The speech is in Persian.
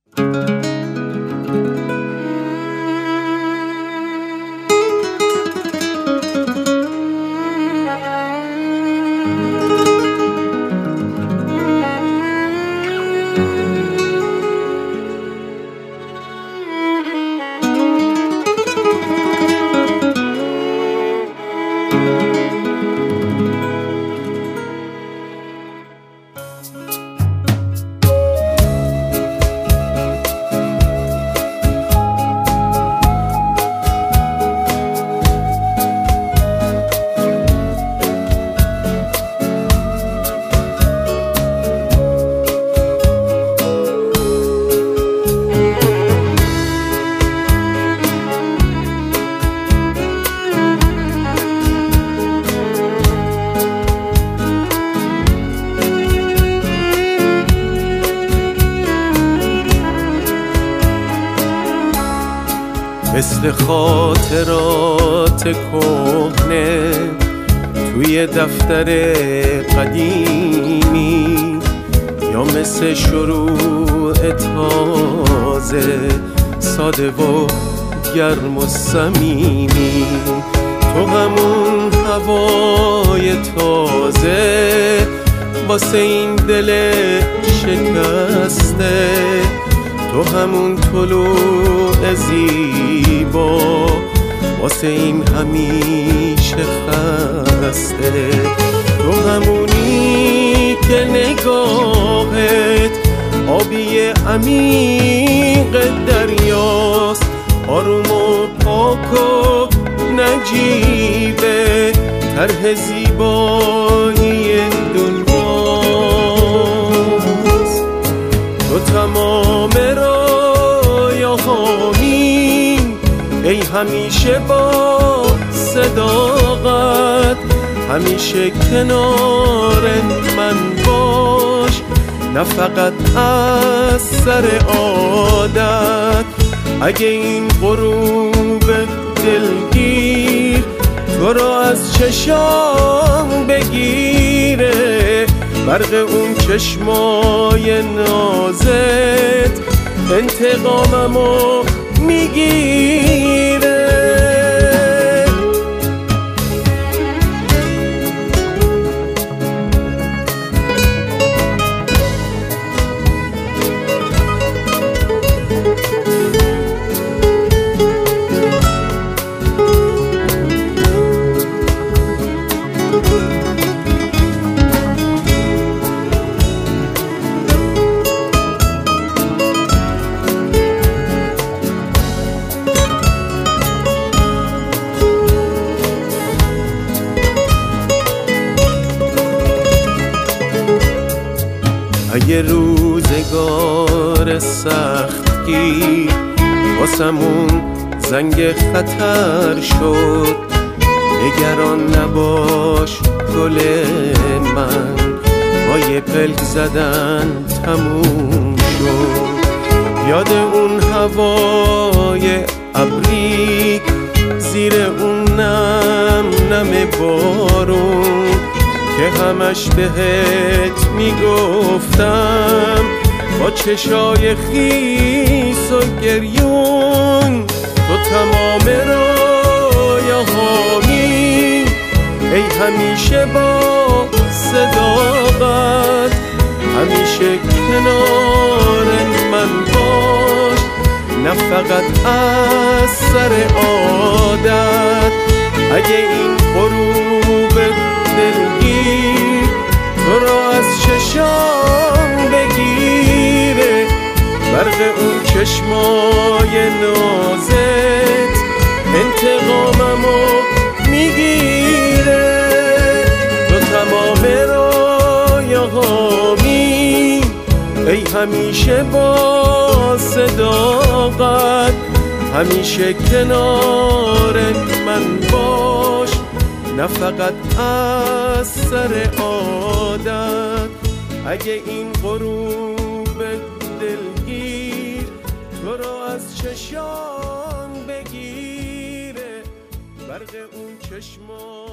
مثل خاطرات کهنه توی دفتر قدیمی، یا مثل شروع تازه ساده و گرم و صمیمی. تو همون هوای تازه واسه این دل شکسته، تو همون طلوع زیبا واسه این همیشه خسته. تو همونی که نگاهت آبی عمیق دریاست، آروم و پاک و نجیبه طرح زیبایی دنیاست. تو تمام رویاهامی، ای همیشه با صداقت، همیشه کنار من باش، نه فقط از سر عادت. اگه این غروب دلگیر تو را از چشام بگیره، برق اون چشمای نازت انتقاممو میگیره. اگه روزگار سختگیر واسمون زنگ خطر شد، نگران نباش گل من، با یه پلک زدن تموم شد. یاد اون هوای ابری زیر اون نم نم بارون که همش بهت میگفتم با چشای خیس و گریون. تو تمام رویاهامی، ای همیشه با صداقت، همیشه کنار من باش، نه فقط از سر عادت. اگه این غروب دلگیر تو را از چشام بگیره، برق اون چشمای نازت انتقاممو میگیره. تو تمام رویاهامی، ای همیشه با صداقت، همیشه کنار من باش، نه فقط از سر عادت. اگه این غروب دلگیر تو را از چشام بگیره، برق اون چشمان